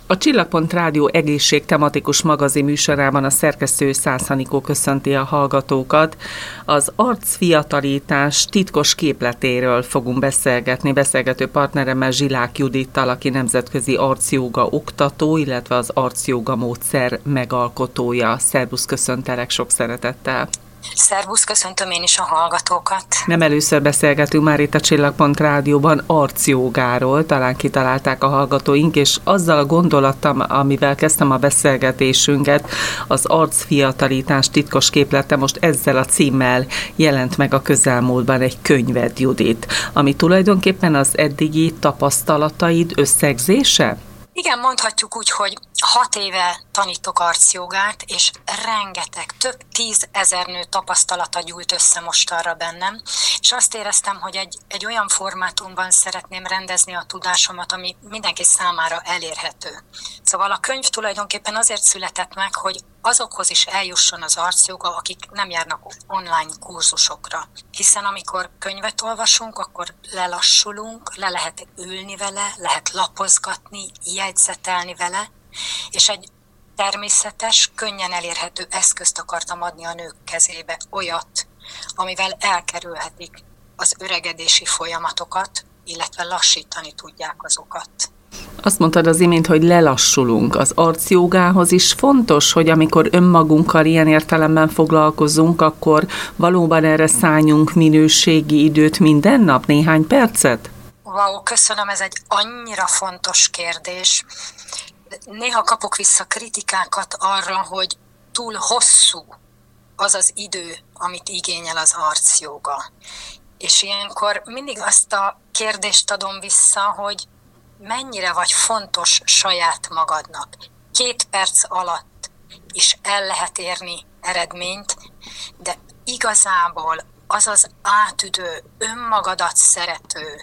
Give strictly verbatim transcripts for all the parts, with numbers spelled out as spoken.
A Csillagpont Rádió egészség tematikus magazin műsorában a szerkesztő Szász Anikó köszönti a hallgatókat. Az arcfiatalítás titkos képletéről fogunk beszélgetni. Beszélgető partneremmel, Zsilák Judittal, aki nemzetközi arcjóga oktató, illetve az arcjóga módszer megalkotója. Szervusz, köszöntelek sok szeretettel! Szervusz, köszöntöm én is a hallgatókat. Nem először beszélgetünk már itt a Csillagpont Rádióban arcjógáról, talán kitalálták a hallgatóink, és azzal a gondolattal, amivel kezdtem a beszélgetésünket, az arcfiatalítás titkos képlete, most ezzel a címmel jelent meg a közelmúltban egy könyved, Judit, ami tulajdonképpen az eddigi tapasztalataid összegzése? Igen, mondhatjuk úgy, hogy hat éve tanítok arcjogát, és rengeteg, több tízezer nő tapasztalata gyűlt össze most arra bennem, és azt éreztem, hogy egy, egy olyan formátumban szeretném rendezni a tudásomat, ami mindenki számára elérhető. Szóval a könyv tulajdonképpen azért született meg, hogy azokhoz is eljusson az arcjoga, akik nem járnak online kurzusokra. Hiszen amikor könyvet olvasunk, akkor lelassulunk, le lehet ülni vele, lehet lapozgatni, jegyzetelni vele, és egy természetes, könnyen elérhető eszközt akartam adni a nők kezébe, olyat, amivel elkerülhetik az öregedési folyamatokat, illetve lassítani tudják azokat. Azt mondtad az imént, hogy lelassulunk. Az arcjógához is fontos, hogy amikor önmagunkkal ilyen értelemben foglalkozunk, akkor valóban erre szálljunk minőségi időt minden nap, néhány percet? Wow, köszönöm, ez egy annyira fontos kérdés. Néha kapok vissza kritikákat arra, hogy túl hosszú az az idő, amit igényel az arcjóga. És ilyenkor mindig azt a kérdést adom vissza, hogy mennyire vagy fontos saját magadnak. Két perc alatt is el lehet érni eredményt, de igazából az az átüdő, önmagadat szerető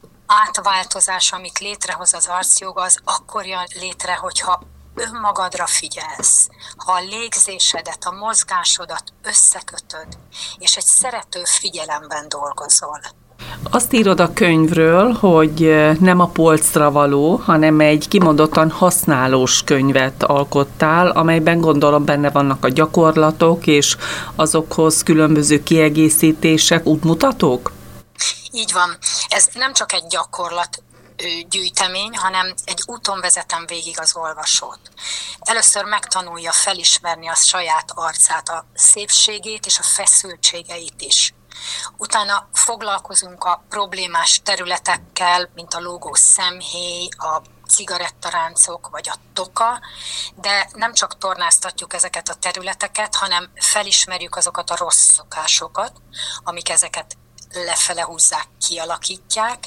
átváltozás, amit létrehoz az arcjoga, az akkor jön létre, hogyha önmagadra figyelsz, ha a légzésedet, a mozgásodat összekötöd, és egy szerető figyelemben dolgozol. Azt írod a könyvről, hogy nem a polcra való, hanem egy kimondottan használós könyvet alkottál, amelyben gondolom benne vannak a gyakorlatok, és azokhoz különböző kiegészítések, útmutatók? Így van. Ez nem csak egy gyakorlat gyűjtemény, hanem egy úton vezetem végig az olvasót. Először megtanulja felismerni a saját arcát, a szépségét és a feszültségeit is. Utána foglalkozunk a problémás területekkel, mint a lógó szemhéj, a cigarettaráncok vagy a toka, de nem csak tornáztatjuk ezeket a területeket, hanem felismerjük azokat a rossz szokásokat, amik ezeket lefele húzzák, kialakítják,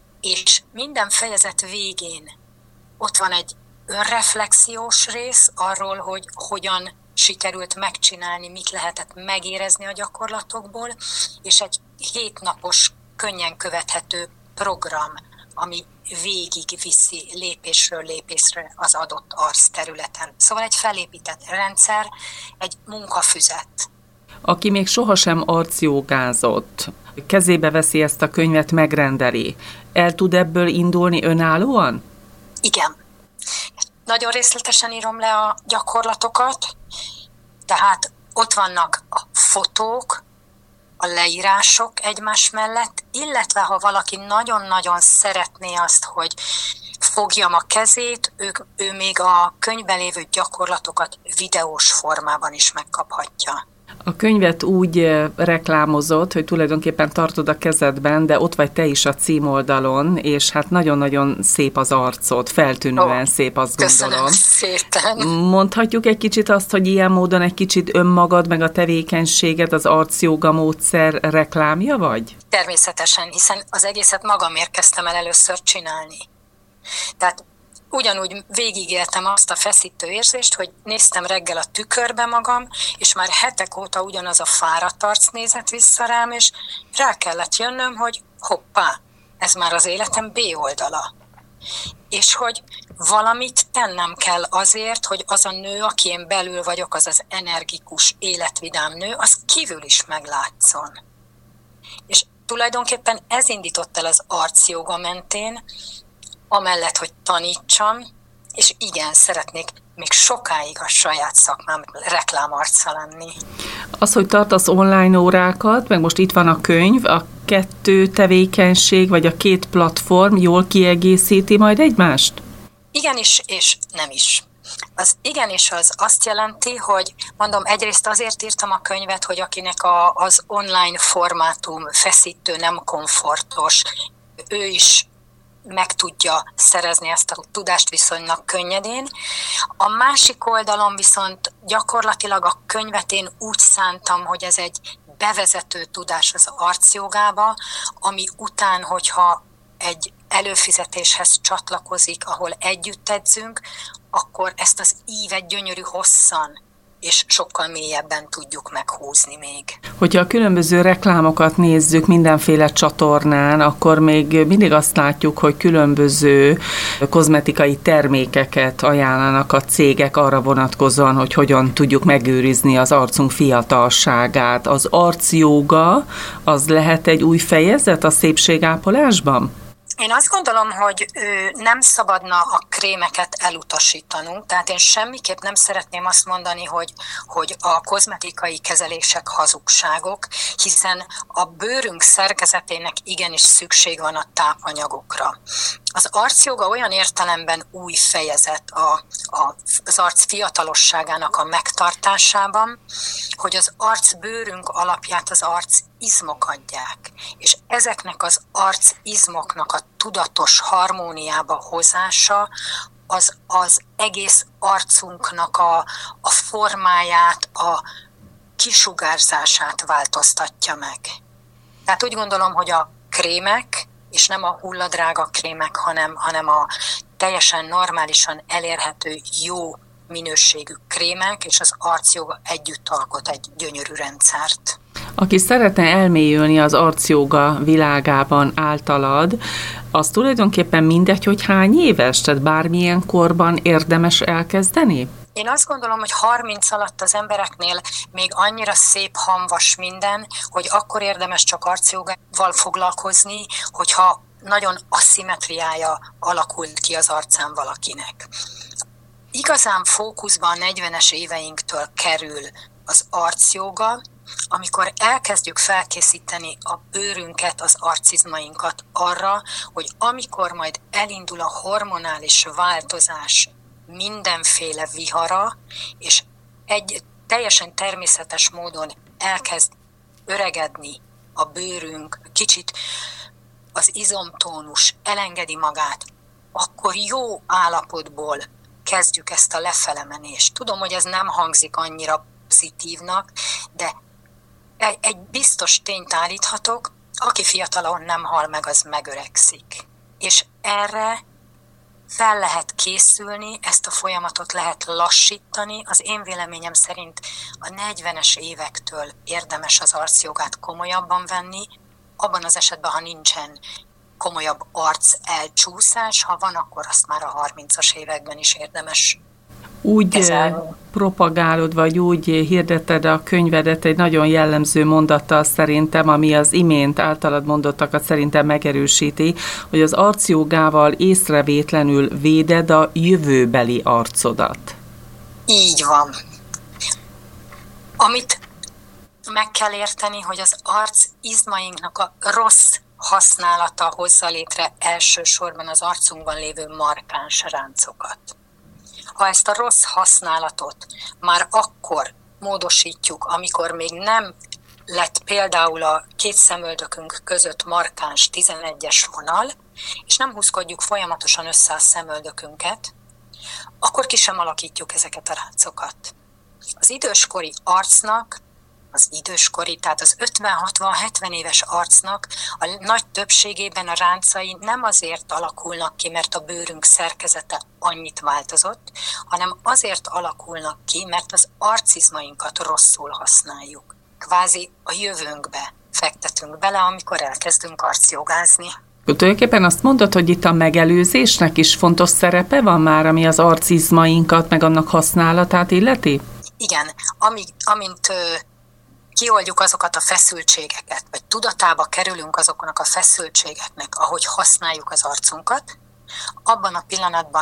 és minden fejezet végén ott van egy önreflexiós rész arról, hogy hogyan sikerült megcsinálni, mit lehetett megérezni a gyakorlatokból, és egy hétnapos, könnyen követhető program, ami végig viszi lépésről lépésre az adott arcterületen. Szóval egy felépített rendszer, egy munkafüzet. Aki még sohasem arcjógázott, kezébe veszi ezt a könyvet, megrendeli, el tud ebből indulni önállóan? Igen. Nagyon részletesen írom le a gyakorlatokat, tehát ott vannak a fotók, a leírások egymás mellett, illetve ha valaki nagyon-nagyon szeretné azt, hogy fogjam a kezét, ő, ő még a könyvben lévő gyakorlatokat videós formában is megkaphatja. A könyvet úgy reklámozott, hogy tulajdonképpen tartod a kezedben, de ott vagy te is a címoldalon, és hát nagyon-nagyon szép az arcod, feltűnően oh, szép, azt gondolom. Köszönöm szépen. Mondhatjuk egy kicsit azt, hogy ilyen módon egy kicsit önmagad, meg a tevékenységed az arcjóga módszer reklámja vagy? Természetesen, hiszen az egészet magamért kezdtem el először csinálni. Tehát ugyanúgy végigéltem azt a feszítő érzést, hogy néztem reggel a tükörbe magam, és már hetek óta ugyanaz a fáradt arc nézett vissza rám, és rá kellett jönnöm, hogy hoppá, ez már az életem B oldala. És hogy valamit tennem kell azért, hogy az a nő, aki én belül vagyok, az az energikus, életvidám nő, az kívül is meglátszon. És tulajdonképpen ez indított el az arcjóga mentén, amellett, hogy tanítsam, és igen, szeretnék még sokáig a saját szakmám reklámarca lenni. Az, hogy tartasz online órákat, meg most itt van a könyv, a kettő tevékenység, vagy a két platform jól kiegészíti majd egymást? Igenis, és nem is. Az igenis az azt jelenti, hogy mondom, egyrészt azért írtam a könyvet, hogy akinek a, az online formátum feszítő, nem komfortos, ő is meg tudja szerezni ezt a tudást viszonylag könnyedén. A másik oldalon viszont gyakorlatilag a könyvet én úgy szántam, hogy ez egy bevezető tudás az arcjogába, ami után, hogyha egy előfizetéshez csatlakozik, ahol együtt edzünk, akkor ezt az ívet gyönyörű hosszan és sokkal mélyebben tudjuk meghúzni még. Hogyha a különböző reklámokat nézzük mindenféle csatornán, akkor még mindig azt látjuk, hogy különböző kozmetikai termékeket ajánlanak a cégek arra vonatkozóan, hogy hogyan tudjuk megőrizni az arcunk fiatalságát. Az arcjóga, az lehet egy új fejezet a szépségápolásban? Én azt gondolom, hogy nem szabadna a krémeket elutasítanunk, tehát én semmiképp nem szeretném azt mondani, hogy, hogy a kozmetikai kezelések hazugságok, hiszen a bőrünk szerkezetének igenis szükség van a tápanyagokra. Az arcjoga olyan értelemben új fejezet a, a, az arc fiatalosságának a megtartásában, hogy az arcbőrünk alapját az arcizmok adják, és ezeknek az arcizmoknak a tudatos harmóniába hozása az, az egész arcunknak a, a formáját, a kisugárzását változtatja meg. Tehát úgy gondolom, hogy a krémek, és nem a hulladrága krémek, hanem, hanem a teljesen normálisan elérhető, jó minőségű krémek, és az arcjoga együtt alkot egy gyönyörű rendszert. Aki szeretne elmélyülni az arcjoga világában általad, az tulajdonképpen mindegy, hogy hány éves, tehát bármilyen korban érdemes elkezdeni? Én azt gondolom, hogy harminc alatt az embereknél még annyira szép hamvas minden, hogy akkor érdemes csak arcjogával foglalkozni, hogyha nagyon aszimmetriája alakult ki az arcán valakinek. Igazán fókuszban a negyvenes éveinktől kerül az arcjoga, amikor elkezdjük felkészíteni a bőrünket, az arcizmainkat arra, hogy amikor majd elindul a hormonális változás mindenféle vihara, és egy teljesen természetes módon elkezd öregedni a bőrünk, kicsit az izomtónus elengedi magát, akkor jó állapotból kezdjük ezt a lefelemenést. Tudom, hogy ez nem hangzik annyira pozitívnak, de egy biztos tényt állíthatok, aki fiatalon nem hal meg, az megöregszik. És erre fel lehet készülni, ezt a folyamatot lehet lassítani. Az én véleményem szerint a negyvenes évektől érdemes az arcjogát komolyabban venni, abban az esetben, ha nincsen komolyabb arc elcsúszás, ha van, akkor azt már a harmincas években is érdemes úgy kezelni. Propagálod, vagy úgy hirdetted a könyvedet egy nagyon jellemző mondattal szerintem, ami az imént általad mondottakat szerintem megerősíti, hogy az arcjogával észrevétlenül véded a jövőbeli arcodat. Így van. Amit meg kell érteni, hogy az arc izmainknak a rossz használata hozza létre elsősorban az arcunkban lévő markáns ráncokat. Ha ezt a rossz használatot már akkor módosítjuk, amikor még nem lett például a két szemöldökünk között markáns tizenegyes vonal, és nem húzkodjuk folyamatosan össze a szemöldökünket, akkor ki sem alakítjuk ezeket a ráncokat. Az időskori arcnak, az időskori, tehát az ötven-hatvan-hetven éves arcnak a nagy többségében a ráncai nem azért alakulnak ki, mert a bőrünk szerkezete annyit változott, hanem azért alakulnak ki, mert az arcizmainkat rosszul használjuk. Kvázi a jövőnkbe fektetünk bele, amikor elkezdünk arcjogázni. Tulajdonképpen azt mondod, hogy itt a megelőzésnek is fontos szerepe van már, ami az arcizmainkat, meg annak használatát illeti? Igen, amíg, amint ö, kioldjuk azokat a feszültségeket, vagy tudatába kerülünk azoknak a feszültségeknek, ahogy használjuk az arcunkat, abban a pillanatban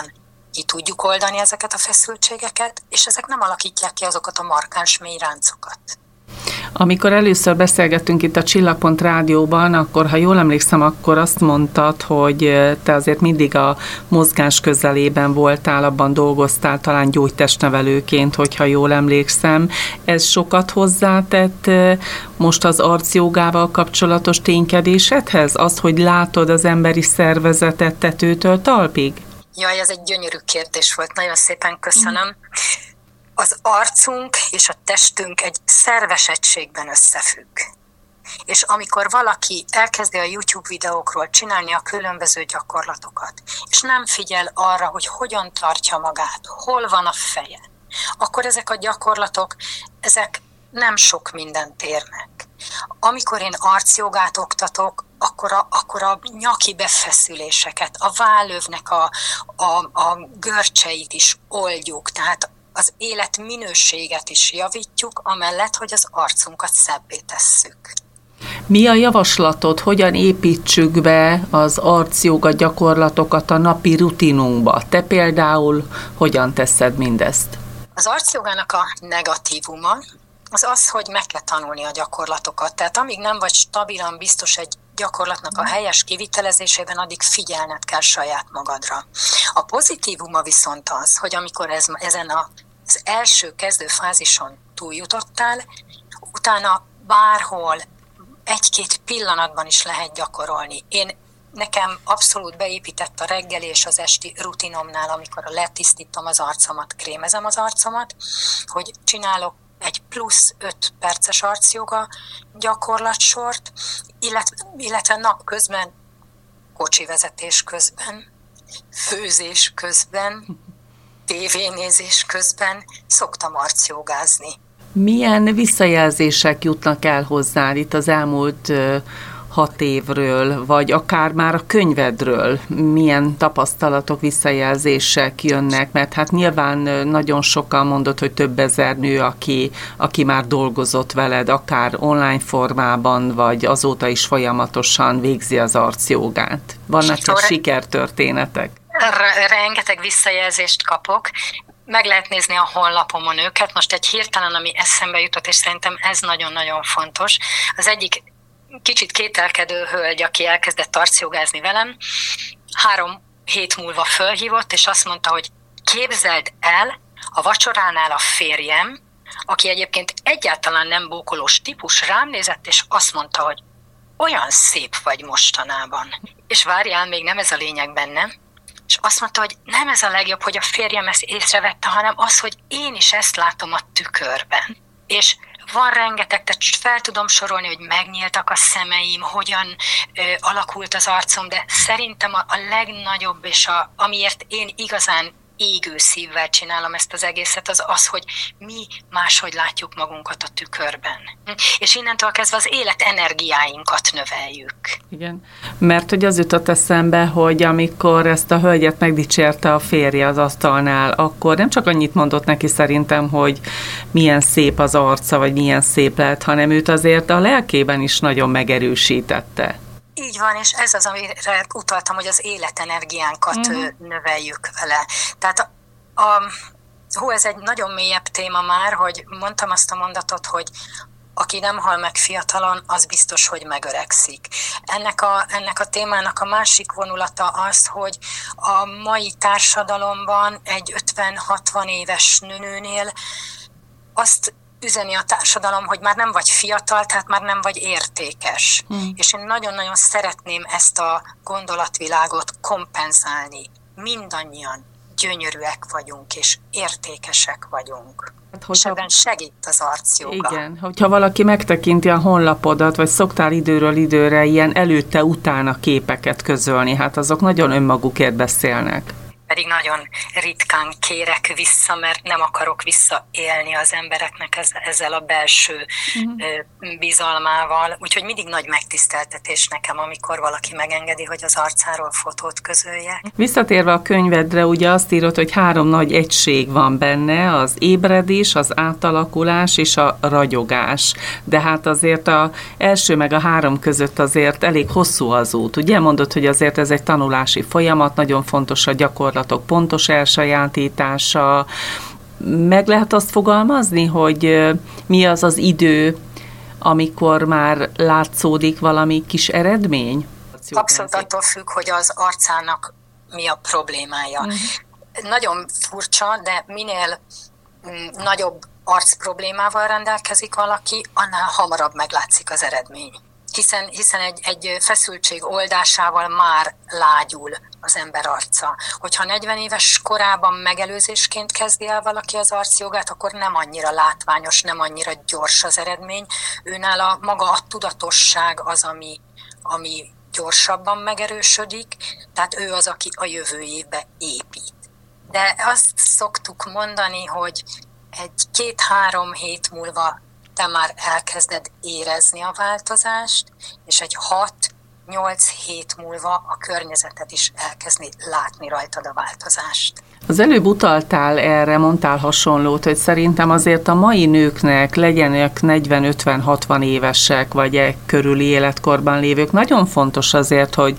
ki tudjuk oldani ezeket a feszültségeket, és ezek nem alakítják ki azokat a markáns mély ráncokat. Amikor először beszélgettünk itt a Csillagpont Rádióban, akkor, ha jól emlékszem, akkor azt mondtad, hogy te azért mindig a mozgás közelében voltál, abban dolgoztál, talán gyógytestnevelőként, hogyha jól emlékszem. Ez sokat hozzátett most az arcjogával kapcsolatos ténykedésedhez? Az, hogy látod az emberi szervezetet tetőtől talpig? Jaj, ez egy gyönyörű kérdés volt, nagyon szépen köszönöm. Mm. Az arcunk és a testünk egy szerves egységben összefügg. És amikor valaki elkezdi a YouTube videókról csinálni a különböző gyakorlatokat, és nem figyel arra, hogy hogyan tartja magát, hol van a feje, akkor ezek a gyakorlatok, ezek nem sok mindent érnek. Amikor én arcjogát oktatok, akkor a, akkor a nyaki befeszüléseket, a vállövnek a, a, a görcseit is oldjuk, tehát az élet minőséget is javítjuk, amellett, hogy az arcunkat szebbé tesszük. Mi a javaslatod, hogyan építsük be az arcjoga gyakorlatokat a napi rutinunkba? Te például hogyan teszed mindezt? Az arcjogának a negatívuma az az, hogy meg kell tanulni a gyakorlatokat. Tehát amíg nem vagy stabilan biztos egy gyakorlatnak a helyes kivitelezésében, addig figyelned kell saját magadra. A pozitívuma viszont az, hogy amikor ez, ezen a, az első kezdő fázison túljutottál, utána bárhol egy-két pillanatban is lehet gyakorolni. Én Nekem abszolút beépített a reggeli és az esti rutinomnál, amikor letisztítom az arcomat, krémezem az arcomat, hogy csinálok egy plusz öt perces arcjoga gyakorlatsort, illetve, illetve napközben, kocsivezetés közben, főzés közben, tévénézés közben szoktam arcjogázni. Milyen visszajelzések jutnak el hozzá itt az elmúlt uh, hat évről, vagy akár már a könyvedről? Milyen tapasztalatok, visszajelzések jönnek? Mert hát nyilván nagyon sokan mondott, hogy több ezer nő, aki, aki már dolgozott veled, akár online formában, vagy azóta is folyamatosan végzi az arcjogát. Vannak-e sikertörténetek? Rengeteg visszajelzést kapok. Meg lehet nézni a honlapomon őket. Most egy hirtelen, ami eszembe jutott, és szerintem ez nagyon-nagyon fontos. Az egyik kicsit kételkedő hölgy, aki elkezdett arcjogázni velem, három hét múlva fölhívott, és azt mondta, hogy képzeld el, a vacsoránál a férjem, aki egyébként egyáltalán nem bókolós típus, rám nézett, és azt mondta, hogy olyan szép vagy mostanában. És várjál, még nem ez a lényeg benne. És azt mondta, hogy nem ez a legjobb, hogy a férjem ezt észrevette, hanem az, hogy én is ezt látom a tükörben. És van rengeteg, tehát fel tudom sorolni, hogy megnyíltak a szemeim, hogyan ö, alakult az arcom, de szerintem a, a legnagyobb, és a, amiért én igazán égő szívvel csinálom ezt az egészet, az az, hogy mi máshogy látjuk magunkat a tükörben. És innentől kezdve az élet energiáinkat növeljük. Igen, mert hogy az jutott eszembe, hogy amikor ezt a hölgyet megdicsérte a férje az asztalnál, akkor nem csak annyit mondott neki szerintem, hogy milyen szép az arca, vagy milyen szép lett, hanem őt azért a lelkében is nagyon megerősítette. Így van, és ez az, amire utaltam, hogy az életenergiánkat uh-huh. növeljük vele. Tehát a, a, hú, ez egy nagyon mélyebb téma már, hogy mondtam azt a mondatot, hogy aki nem hal meg fiatalon, az biztos, hogy megöregszik. Ennek a, ennek a témának a másik vonulata az, hogy a mai társadalomban egy ötven-hatvan éves nőnél azt üzeni a társadalom, hogy már nem vagy fiatal, tehát már nem vagy értékes. Hmm. És én nagyon-nagyon szeretném ezt a gondolatvilágot kompenzálni. Mindannyian gyönyörűek vagyunk, és értékesek vagyunk. Hát, és ebben segít az arcjoga. Igen, hogyha valaki megtekinti a honlapodat, vagy szoktál időről időre ilyen előtte-utána képeket közölni, hát azok nagyon önmagukért beszélnek. Pedig nagyon ritkán kérek vissza, mert nem akarok visszaélni az embereknek ezzel a belső uh-huh. bizalmával. Úgyhogy mindig nagy megtiszteltetés nekem, amikor valaki megengedi, hogy az arcáról fotót közöljek. Visszatérve a könyvedre, ugye azt írod, hogy három nagy egység van benne, az ébredés, az átalakulás és a ragyogás. De hát azért az első meg a három között azért elég hosszú az út. Ugye mondod, hogy azért ez egy tanulási folyamat, nagyon fontos a gyakorlat gyakorlatok pontos elsajátítása. Meg lehet azt fogalmazni, hogy mi az az idő, amikor már látszódik valami kis eredmény? Abszolút attól függ, hogy az arcának mi a problémája. Mm. Nagyon furcsa, de minél mm, nagyobb arc problémával rendelkezik valaki, annál hamarabb meglátszik az eredmény. Hiszen, hiszen egy, egy feszültség oldásával már lágyul az ember arca. Hogyha negyven éves korában megelőzésként kezdi el valaki az arcjogát, akkor nem annyira látványos, nem annyira gyors az eredmény. Őnála maga a tudatosság az, ami, ami gyorsabban megerősödik, tehát ő az, aki a jövő évbe épít. De azt szoktuk mondani, hogy egy két-három hét múlva te már elkezded érezni a változást, és egy hat-nyolc hét múlva a környezeted is elkezdi látni rajtad a változást. Az előbb utaltál erre, mondtál hasonlót, hogy szerintem azért a mai nőknek, legyenek negyven, ötven, hatvan évesek, vagy e körüli életkorban lévők, nagyon fontos azért, hogy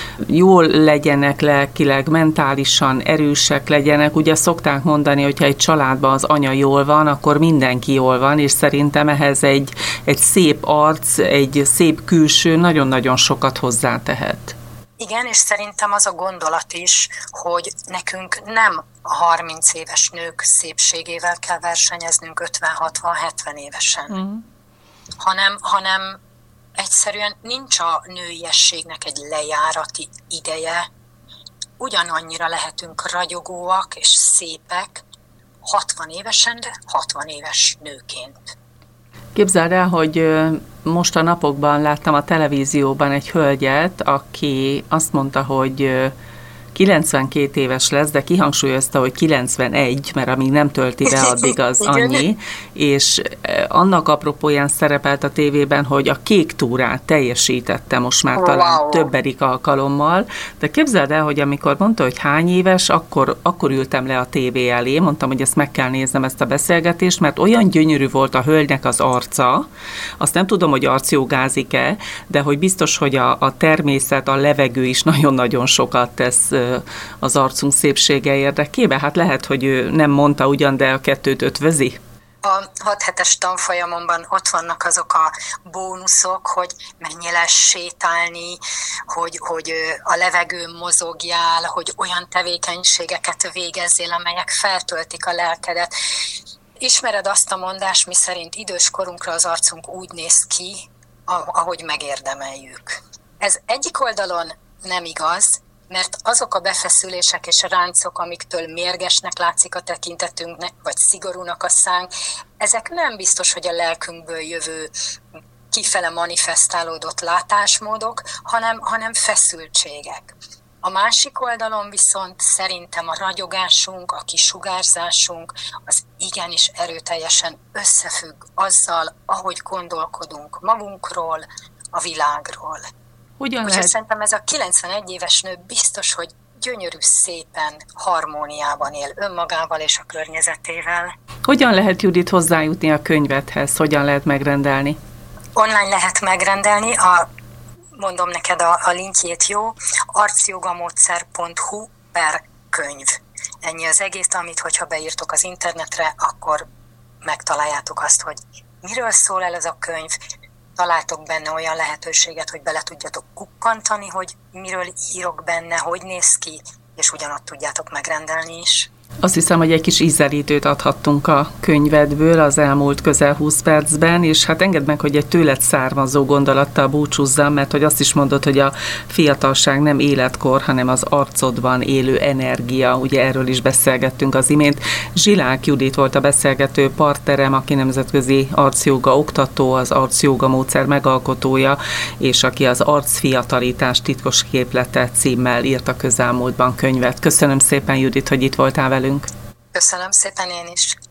jól legyenek lelkileg, mentálisan erősek legyenek. Ugye szokták mondani, hogyha egy családban az anya jól van, akkor mindenki jól van, és szerintem ehhez egy, egy szép arc, egy szép külső nagyon-nagyon sokat hozzátehet. Igen, és szerintem az a gondolat is, hogy nekünk nem a harminc éves nők szépségével kell versenyeznünk ötven, hatvan, hetven évesen, mm. hanem, hanem egyszerűen nincs a nőiességnek egy lejárati ideje. Ugyanannyira lehetünk ragyogóak és szépek hatvan évesen, de hatvan éves nőként. Képzeld el, hogy most a napokban láttam a televízióban egy hölgyet, aki azt mondta, hogy kilencvenkét éves lesz, de kihangsúlyozta, hogy kilencvenegy, mert amíg nem tölti be, addig az annyi, és annak apropóján szerepelt a tévében, hogy a kék túrát teljesítette most már talán wow. többedik alkalommal, de képzeld el, hogy amikor mondta, hogy hány éves, akkor, akkor ültem le a tévé elé, mondtam, hogy ezt meg kell néznem, ezt a beszélgetést, mert olyan gyönyörű volt a hölgynek az arca, azt nem tudom, hogy arcjogázik-e, de hogy biztos, hogy a, a természet, a levegő is nagyon-nagyon sokat tesz az arcunk szépsége érdekében. Hát lehet, hogy ő nem mondta ugyan, de a kettőt ötvözi. A hat hetes tanfolyamomban ott vannak azok a bónuszok, hogy menjél sétálni, hogy, hogy a levegőn mozogjál, hogy olyan tevékenységeket végezzél, amelyek feltöltik a lelkedet. Ismered azt a mondást, miszerint idős korunkra az arcunk úgy néz ki, ahogy megérdemeljük. Ez egyik oldalon nem igaz, mert azok a befeszülések és ráncok, amiktől mérgesnek látszik a tekintetünknek, vagy szigorúnak a szánk, ezek nem biztos, hogy a lelkünkből jövő kifele manifestálódott látásmódok, hanem, hanem feszültségek. A másik oldalon viszont szerintem a ragyogásunk, a kisugárzásunk az igenis erőteljesen összefügg azzal, ahogy gondolkodunk magunkról, a világról. Úgyhogy lehet... szerintem ez a kilencvenegy éves nő biztos, hogy gyönyörű, szépen, harmóniában él önmagával és a környezetével. Hogyan lehet, Judit, hozzájutni a könyvedhez? Hogyan lehet megrendelni? Online lehet megrendelni, a, mondom neked a, a linkjét, jó, arcjogamódszer pont hu per könyv. Ennyi az egész, amit hogyha beírtok az internetre, akkor megtaláljátok azt, hogy miről szól el ez a könyv. Találtok benne olyan lehetőséget, hogy bele tudjatok kukkantani, hogy miről írok benne, hogy néz ki, és ugyanott tudjátok megrendelni is. Azt hiszem, hogy egy kis ízelítőt adhattunk a könyvedből az elmúlt közel húsz percben, és hát engedd meg, hogy egy tőled származó gondolattal búcsúzzam, mert hogy azt is mondod, hogy a fiatalság nem életkor, hanem az arcodban élő energia, ugye erről is beszélgettünk az imént. Zsilák Judit volt a beszélgető partnerem, aki nemzetközi arcjóga oktató, az arcjóga módszer megalkotója, és aki az Arcfiatalítás titkos képlete címmel írt a közelmúltban könyvet. Köszönöm szépen, Judit, hogy itt voltál velünk. Köszönöm szépen én is.